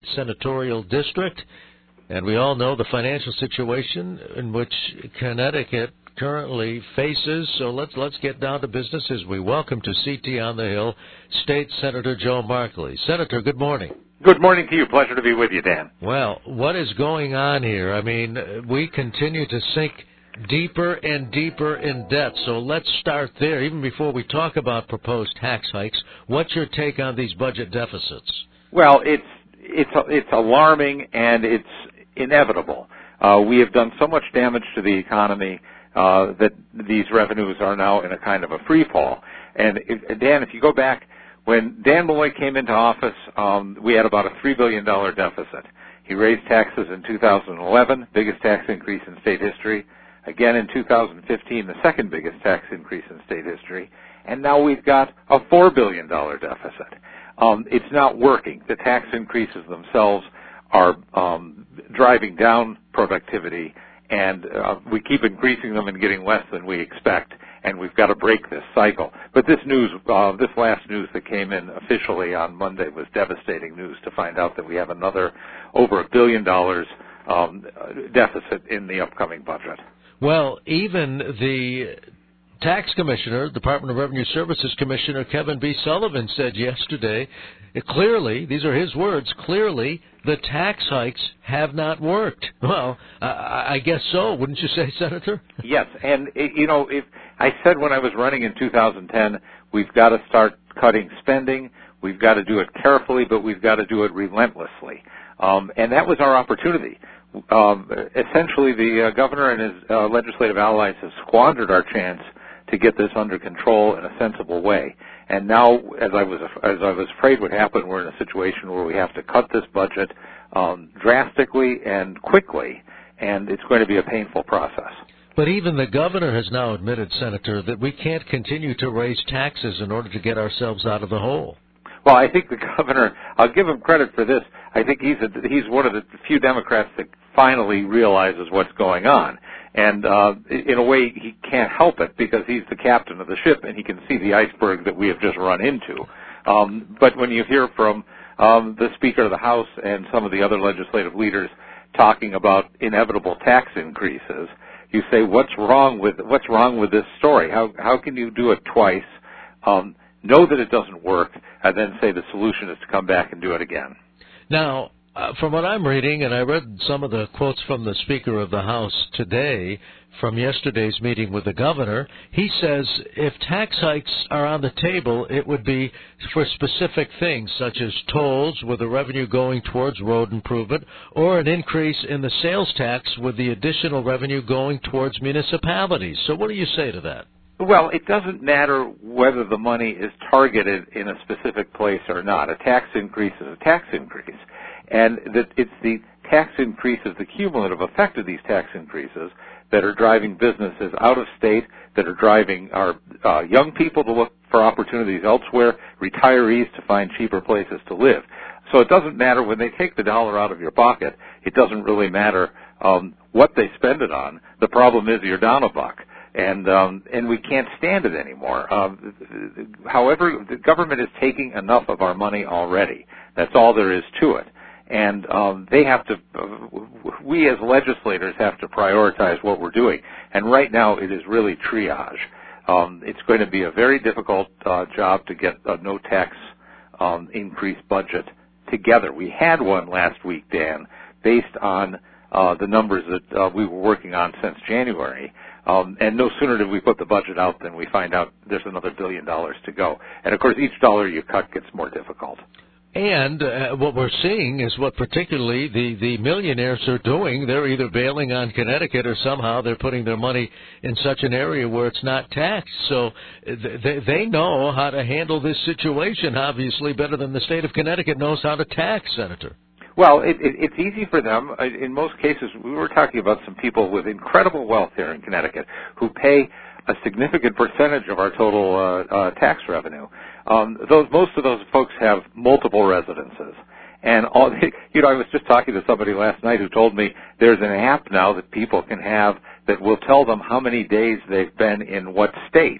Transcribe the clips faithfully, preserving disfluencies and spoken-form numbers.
senatorial district, and we all know the financial situation in which Connecticut currently faces. So let's let's get down to business as we welcome to C T on the Hill State Senator Joe Markley. Senator, good morning. Good morning to you. Pleasure to be with you, Dan. Well, what is going on here? I mean, we continue to sink deeper and deeper in debt. So let's start there. Even before we talk about proposed tax hikes, what's your take on these budget deficits? Well, it's it's it's alarming and it's inevitable. Uh, we have done so much damage to the economy uh, that these revenues are now in a kind of a free fall. And if, Dan, if you go back, when Dan Malloy came into office, um, we had about a three billion dollars deficit. He raised taxes in two thousand eleven, biggest tax increase in state history. Again in two thousand fifteen, the second biggest tax increase in state history. And now we've got a four billion dollars deficit. Um, it's not working. The tax increases themselves are um, driving down productivity, and uh, we keep increasing them and getting less than we expect, and we've got to break this cycle. But this news, uh, this last news that came in officially on Monday was devastating news to find out that we have another over a billion dollars um, deficit in the upcoming budget. Well, even the Tax Commissioner, Department of Revenue Services Commissioner Kevin B. Sullivan said yesterday, it clearly, these are his words, clearly the tax hikes have not worked. Well, I, I guess so, wouldn't you say, Senator? Yes, and, you know, if I said when I was running in two thousand ten, we've got to start cutting spending, we've got to do it carefully, but we've got to do it relentlessly. Um, and that was our opportunity. Um, essentially, the uh, governor and his uh, legislative allies have squandered our chance to get this under control in a sensible way. And now, as I was as I was afraid would happen, we're in a situation where we have to cut this budget um, drastically and quickly, and it's going to be a painful process. But even the governor has now admitted, Senator, that we can't continue to raise taxes in order to get ourselves out of the hole. Well, I think the governor, I'll give him credit for this. I think he's a, he's one of the few Democrats that finally realizes what's going on. And uh, in a way, he can't help it because he's the captain of the ship and he can see the iceberg that we have just run into. Um, but when you hear from um, the Speaker of the House and some of the other legislative leaders talking about inevitable tax increases, you say, what's wrong with what's wrong with this story? How how can you do it twice? Um, know that it doesn't work, and then say the solution is to come back and do it again. Now, uh, from what I'm reading, and I read some of the quotes from the Speaker of the House today from yesterday's meeting with the governor, he says if tax hikes are on the table, it would be for specific things, such as tolls with the revenue going towards road improvement, or an increase in the sales tax with the additional revenue going towards municipalities. So what do you say to that? Well, it doesn't matter whether the money is targeted in a specific place or not. A tax increase is a tax increase. And that it's the tax increases, the cumulative effect of these tax increases that are driving businesses out of state, that are driving our uh, young people to look for opportunities elsewhere, retirees to find cheaper places to live. So it doesn't matter when they take the dollar out of your pocket. It doesn't really matter um, what they spend it on. The problem is you're down a buck. And um, and we can't stand it anymore. Um, however, the government is taking enough of our money already. That's all there is to it. And um, they have to. Uh, we as legislators have to prioritize what we're doing. And right now, it is really triage. Um, it's going to be a very difficult uh, job to get a no tax um, increase budget together. We had one last week, Dan, based on uh, the numbers that uh, we were working on since January. Um, and no sooner did we put the budget out than we find out there's another billion dollars to go. And, of course, each dollar you cut gets more difficult. And uh, what we're seeing is what particularly the, the millionaires are doing. They're either bailing on Connecticut or somehow they're putting their money in such an area where it's not taxed. So they, they know how to handle this situation, obviously, better than the state of Connecticut knows how to tax, Senator. Well, it, it, it's easy for them. In most cases, we were talking about some people with incredible wealth here in Connecticut who pay a significant percentage of our total uh, uh, tax revenue. Um, those most of those folks have multiple residences, and all. You know, I was just talking to somebody last night who told me there's an app now that people can have that will tell them how many days they've been in what state.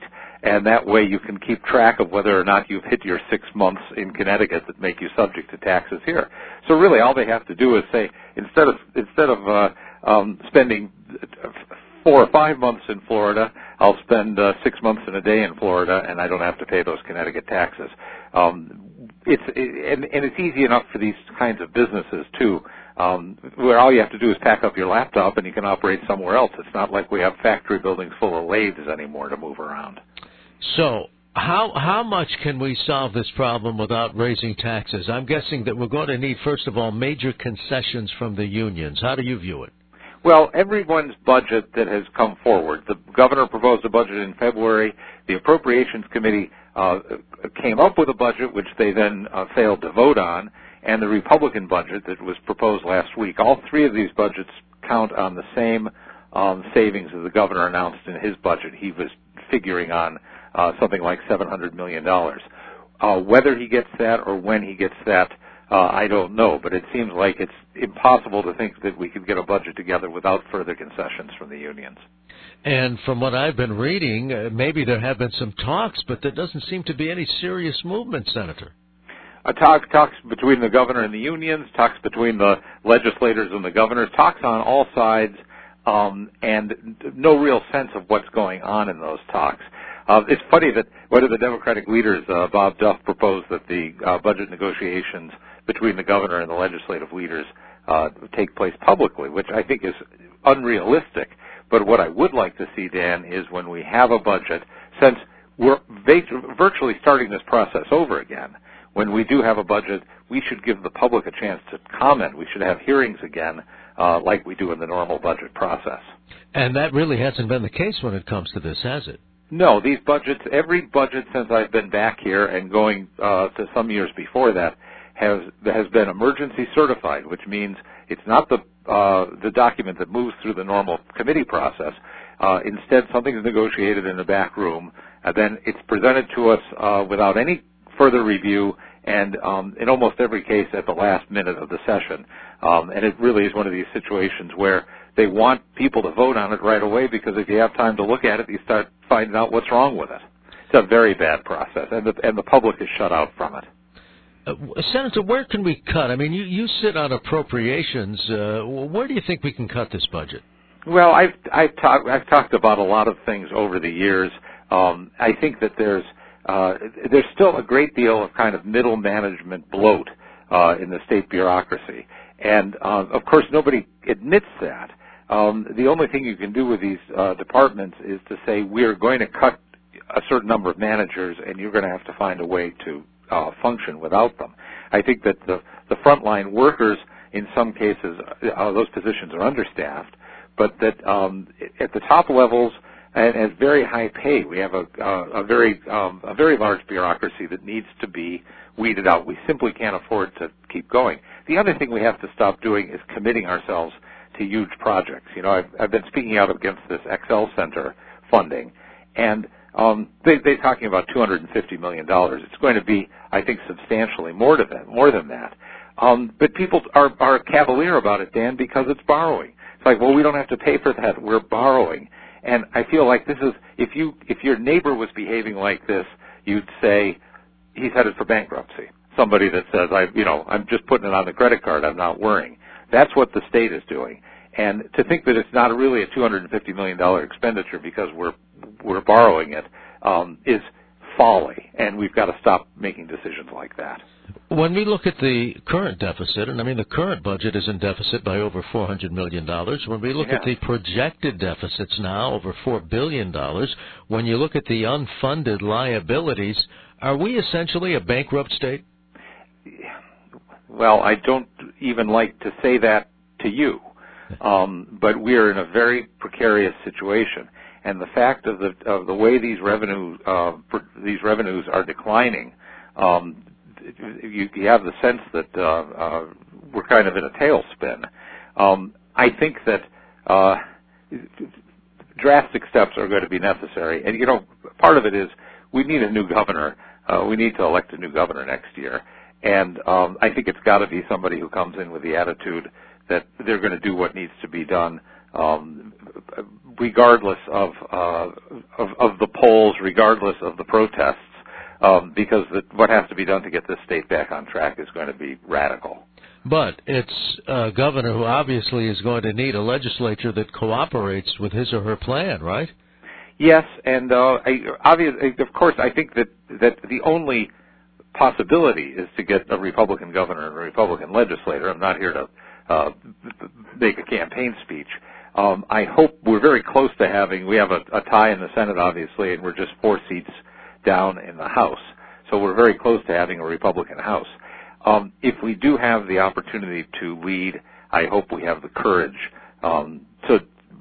and that way you can keep track of whether or not you've hit your six months in Connecticut that make you subject to taxes here. So really, all they have to do is say, instead of instead of uh, um, spending four or five months in Florida, I'll spend uh, six months and a day in Florida, and I don't have to pay those Connecticut taxes. Um, it's it, and, and it's easy enough for these kinds of businesses too, um, where all you have to do is pack up your laptop and you can operate somewhere else. It's not like we have factory buildings full of lathes anymore to move around. So how how much can we solve this problem without raising taxes? I'm guessing that we're going to need, first of all, major concessions from the unions. How do you view it? Well, everyone's budget that has come forward, the governor proposed a budget in February, the Appropriations Committee uh, came up with a budget which they then uh, failed to vote on, and the Republican budget that was proposed last week. All three of these budgets count on the same um, savings as the governor announced in his budget. He was figuring on uh, something like seven hundred million dollars. Uh, whether he gets that or when he gets that, Uh, I don't know, but it seems like it's impossible to think that we could get a budget together without further concessions from the unions. And from what I've been reading, uh, maybe there have been some talks, but there doesn't seem to be any serious movement, Senator. Uh, talk, talks between the governor and the unions, talks between the legislators and the governors, talks on all sides, um, and no real sense of what's going on in those talks. Uh, it's funny that one of the Democratic leaders, uh, Bob Duff, proposed that the uh, budget negotiations between the governor and the legislative leaders uh, take place publicly, which I think is unrealistic. But what I would like to see, Dan, is when we have a budget, since we're virtually starting this process over again, when we do have a budget, we should give the public a chance to comment. We should have hearings again, uh, like we do in the normal budget process. And that really hasn't been the case when it comes to this, has it? No, these budgets, every budget since I've been back here and going uh, to some years before that, has has been emergency certified, which means it's not the uh, the document that moves through the normal committee process. Uh, instead, something is negotiated in the back room, and then it's presented to us uh, without any further review, and um, in almost every case at the last minute of the session. Um, and it really is one of these situations where they want people to vote on it right away, because if you have time to look at it, you start finding out what's wrong with it. It's a very bad process, and the, and the public is shut out from it. Uh, Senator, where can we cut? I mean, you, you sit on appropriations. Uh, where do you think we can cut this budget? Well, I've I've, talk, I've talked about a lot of things over the years. Um, I think that there's uh, there's still a great deal of kind of middle management bloat uh, in the state bureaucracy, and uh, of course nobody admits that. Um, the only thing you can do with these uh, departments is to say we're going to cut a certain number of managers, and you're going to have to find a way to uh, function without them. I think that the the frontline workers, in some cases, uh, those positions are understaffed, but that um, at the top levels and at very high pay, we have a, a, a very um, a very large bureaucracy that needs to be weeded out. We simply can't afford to keep going. The other thing we have to stop doing is committing ourselves to huge projects. You know, I've, I've been speaking out against this Excel Center funding, and um, they, they're talking about two hundred fifty million dollars. It's going to be, I think, substantially more to that, more than that. Um, but people are, are cavalier about it, Dan, because it's borrowing. It's like, well, we don't have to pay for that. We're borrowing. And I feel like this is, if you, if your neighbor was behaving like this, you'd say he's headed for bankruptcy. Somebody that says, I, you know, I'm just putting it on the credit card. I'm not worrying. That's what the state is doing. And to think that it's not really a two hundred fifty million dollars expenditure because we're we're borrowing it um, is folly, and we've got to stop making decisions like that. When we look at the current deficit, and I mean the current budget is in deficit by over four hundred million dollars. When we look yeah. at the projected deficits now, over four billion dollars, when you look at the unfunded liabilities, are we essentially a bankrupt state? Well, I don't even like to say that to you, um, but we're in a very precarious situation. And the fact of the of the way these revenue uh, these revenues are declining, um, you, you have the sense that uh, uh, we're kind of in a tailspin. Um, I think that uh, drastic steps are going to be necessary, and you know, part of it is we need a new governor. Uh, we need to elect a new governor next year. And um, I think it's got to be somebody who comes in with the attitude that they're going to do what needs to be done, um, regardless of, uh, of of the polls, regardless of the protests, um, because the, what has to be done to get this state back on track is going to be radical. But it's a governor who obviously is going to need a legislature that cooperates with his or her plan, right? Yes, and uh, I, obviously, of course, I think that that the only possibility is to get a Republican governor and a Republican legislator. I'm not here to uh, make a campaign speech. Um, I hope we're very close to having. We have a, a tie in the Senate, obviously, and we're just four seats down in the House. So we're very close to having a Republican House. Um, if we do have the opportunity to lead, I hope we have the courage um, to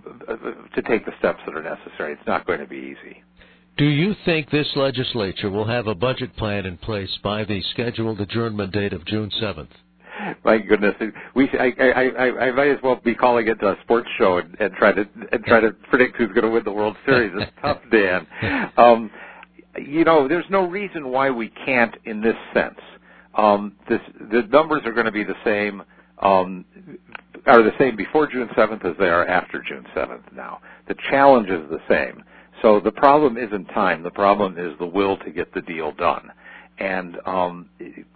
to take the steps that are necessary. It's not going to be easy. Do you think this legislature will have a budget plan in place by the scheduled adjournment date of June seventh? My goodness, we I, I, I, I might as well be calling it a sports show and, and try to and try to predict who's going to win the World Series. It's tough, Dan. Um, you know, there's no reason why we can't in this sense. Um, this, the numbers are going to be the same, um, are the same before June seventh as they are after June seventh now. The challenge is the same. So the problem isn't time. The problem is the will to get the deal done. And um,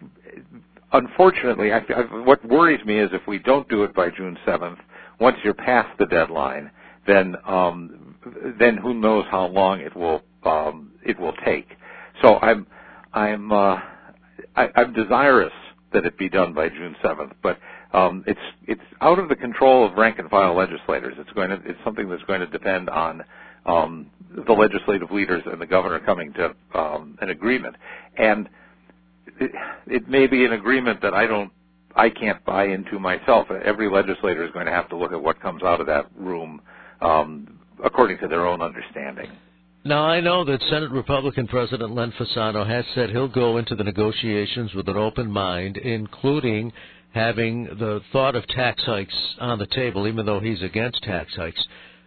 unfortunately, I, I, what worries me is if we don't do it by June seventh, once you're past the deadline, then um, then who knows how long it will um, it will take. So I'm I'm uh, I, I'm desirous that it be done by June seventh, but um, it's it's out of the control of rank and file legislators. It's going to it's something that's going to depend on um, the legislative leaders and the governor coming to um, an agreement, and it, it may be an agreement that I don't I can't buy into myself. Every legislator is going to have to look at what comes out of that room um, according to their own understanding. Now, I know that Senate Republican President Len Fasano has said he'll go into the negotiations with an open mind, including having the thought of tax hikes on the table, even though he's against tax hikes.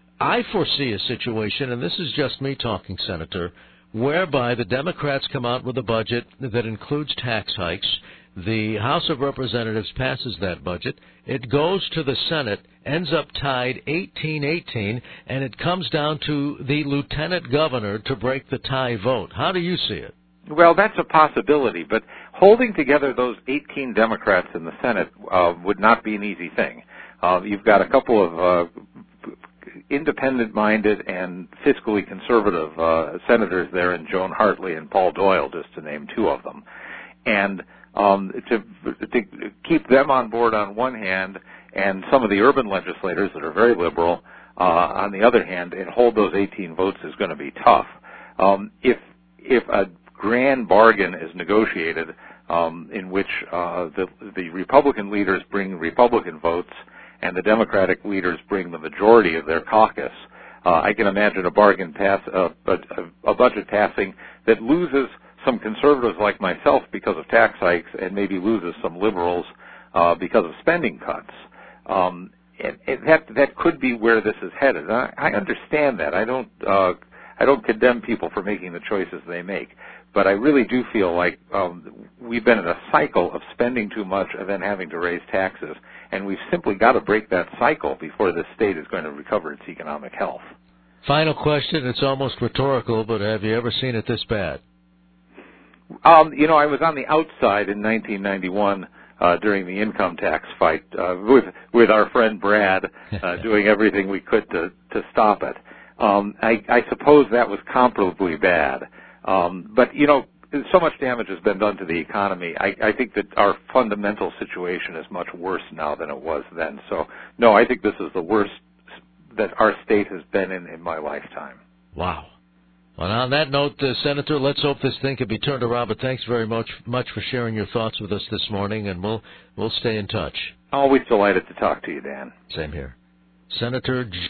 I foresee a situation, and this is just me talking, Senator, whereby the Democrats come out with a budget that includes tax hikes. The House of Representatives passes that budget. It goes to the Senate, ends up tied eighteen eighteen, and it comes down to the lieutenant governor to break the tie vote. How do you see it? Well, that's a possibility, but holding together those eighteen Democrats in the Senate uh, would not be an easy thing. Uh, you've got a couple of uh, independent-minded and fiscally conservative uh, senators there in Joan Hartley and Paul Doyle, just to name two of them. And Um, to, to keep them on board on one hand, and some of the urban legislators that are very liberal uh, on the other hand, and hold those eighteen votes is going to be tough. Um, if if a grand bargain is negotiated um, in which uh, the, the Republican leaders bring Republican votes and the Democratic leaders bring the majority of their caucus, uh, I can imagine a bargain pass, uh, a, a budget passing that loses some conservatives like myself because of tax hikes and maybe loses some liberals uh, because of spending cuts. Um, and, and that that could be where this is headed. I, I understand that. I don't uh, I don't condemn people for making the choices they make, but I really do feel like um, we've been in a cycle of spending too much and then having to raise taxes, and we've simply got to break that cycle before the state is going to recover its economic health. Final question. It's almost rhetorical, but have you ever seen it this bad? Um, you know, I was on the outside in nineteen ninety-one uh, during the income tax fight uh, with with our friend Brad, uh, doing everything we could to to stop it. Um, I, I suppose that was comparably bad, um, but you know, so much damage has been done to the economy. I, I think that our fundamental situation is much worse now than it was then. So, no, I think this is the worst that our state has been in in my lifetime. Wow. Well, on that note, uh, Senator, let's hope this thing can be turned around. But thanks very much, much for sharing your thoughts with us this morning, and we'll we'll stay in touch. Always delighted to talk to you, Dan. Same here, Senator. J-